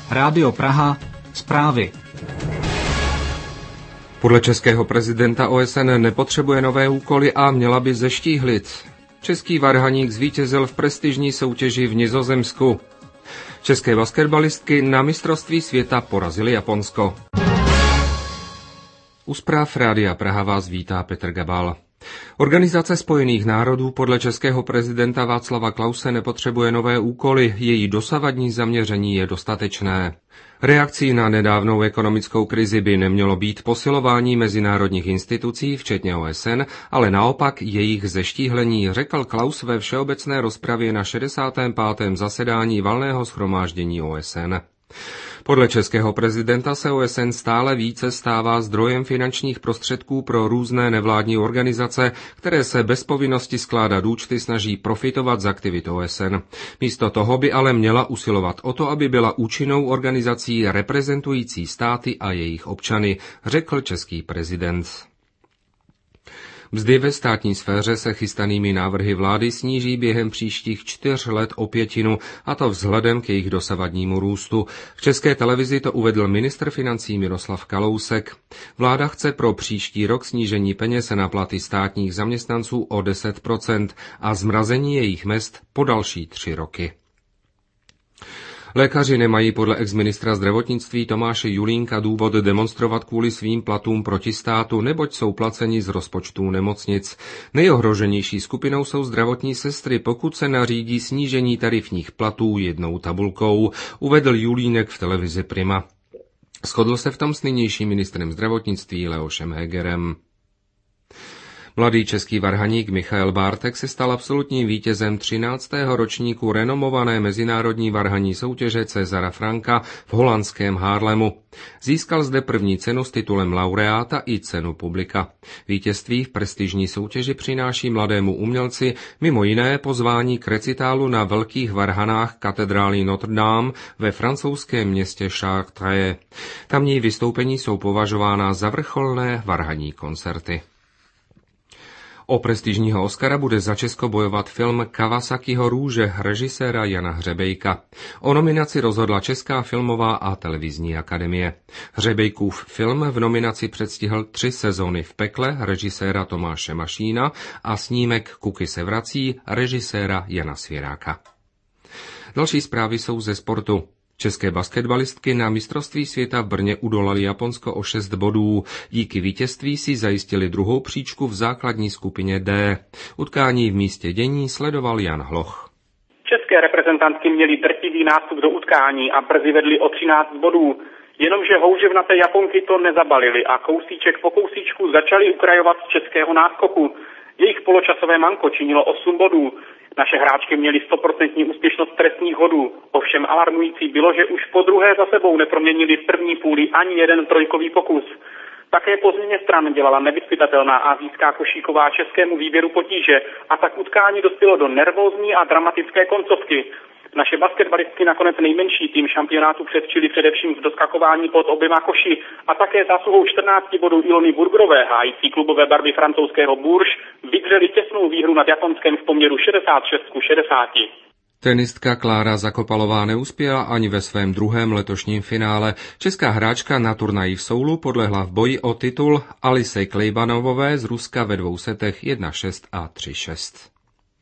Rádio Praha, zprávy. Podle českého prezidenta OSN nepotřebuje nové úkoly a měla by zeštíhlit. Český varhaník zvítězil v prestižní soutěži v Nizozemsku. České basketbalistky na mistrovství světa porazily Japonsko. U zpráv Rádia Praha vás vítá Petr Gabal. Organizace Spojených národů podle českého prezidenta Václava Klause nepotřebuje nové úkoly, její dosavadní zaměření je dostatečné. Reakcí na nedávnou ekonomickou krizi by nemělo být posilování mezinárodních institucí, včetně OSN, ale naopak jejich zeštíhlení, řekl Klaus ve všeobecné rozpravě na 65. zasedání Valného shromáždění OSN. Podle českého prezidenta se OSN stále více stává zdrojem finančních prostředků pro různé nevládní organizace, které se bez povinnosti skládat účty snaží profitovat z aktivit OSN. Místo toho by ale měla usilovat o to, aby byla účinnou organizací reprezentující státy a jejich občany, řekl český prezident. Mzdy ve státní sféře se chystanými návrhy vlády sníží během příštích 4 let o 1/5, a to vzhledem k jejich dosavadnímu růstu. V České televizi to uvedl ministr financí Miroslav Kalousek. Vláda chce pro příští rok snížení peněz na platy státních zaměstnanců o 10% a zmrazení jejich mezd po další 3 roky. Lékaři nemají podle exministra zdravotnictví Tomáše Julínka důvod demonstrovat kvůli svým platům proti státu, neboť jsou placeni z rozpočtů nemocnic. Nejohroženější skupinou jsou zdravotní sestry, pokud se nařídí snížení tarifních platů jednou tabulkou, uvedl Julínek v televizi Prima. Shodl se v tom s nynějším ministrem zdravotnictví Leošem Hegerem. Mladý český varhaník Michael Bártek se stal absolutním vítězem 13. ročníku renomované mezinárodní varhaní soutěže Cezara Franka v holandském Haarlemu. Získal zde první cenu s titulem laureáta i cenu publika. Vítězství v prestižní soutěži přináší mladému umělci mimo jiné pozvání k recitálu na velkých varhanách katedrály Notre Dame ve francouzském městě Chartres. Tamní vystoupení jsou považována za vrcholné varhaní koncerty. O prestižního Oscara bude za Česko bojovat film Kawasakiho Růže režiséra Jana Hřebejka. O nominaci rozhodla Česká filmová a televizní akademie. Hřebejkův film v nominaci předstihl 3 sezóny v pekle režiséra Tomáše Mašína a snímek Kuky se vrací režiséra Jana Svěráka. Další zprávy jsou ze sportu. České basketbalistky na mistrovství světa v Brně udolali Japonsko o 6 bodů. Díky vítězství si zajistili druhou příčku v základní skupině D. Utkání v místě dění sledoval Jan Hloch. České reprezentantky měly drtivý nástup do utkání a brzy vedly o 13 bodů. Jenomže houževnaté Japonky to nezabalily a kousíček po kousíčku začaly ukrajovat z českého náskoku. Jejich poločasové manko činilo 8 bodů. Naše hráčky měly 100% úspěšnost trestních hodů. Ovšem alarmující bylo, že už po druhé za sebou neproměnili v první půli ani jeden trojkový pokus. Také po změně stran dělala nevyzpytatelná asijská Košíková českému výběru potíže a tak utkání dospělo do nervózní a dramatické koncovky. Naše basketbalistky nakonec nejmenší tým šampionátu předčili především v doskakování pod oběma koši a také zásluhou 14 bodů Ilony Burgerové, hájící klubové barvy francouzského Bourges, vydřeli těsnou výhru nad Japonskem v poměru 66-60. Tenistka Klára Zakopalová neuspěla ani ve svém druhém letošním finále. Česká hráčka na turnaji v Soulu podlehla v boji o titul Alisej Klejbanovové z Ruska ve 2 setech 1-6 a 3-6.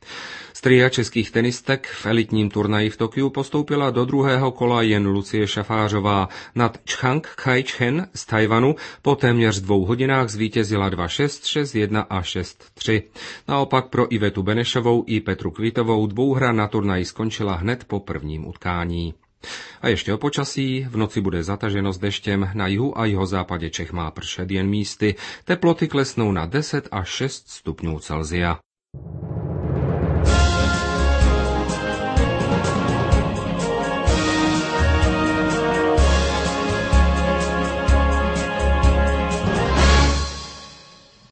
Z tria českých tenistek v elitním turnaji v Tokiu postoupila do druhého kola jen Lucie Šafářová. Nad Chang Kai-chen z Tajvanu po téměř 2 hodinách zvítězila 2-6, 6-1 a 6-3. Naopak pro Ivetu Benešovou i Petru Kvitovou dvouhra na turnaji skončila hned po prvním utkání. A ještě o počasí. V noci bude zataženo s deštěm, na jihu a jihozápadě Čech má pršet jen místy. Teploty klesnou na 10 až 6 stupňů Celsia.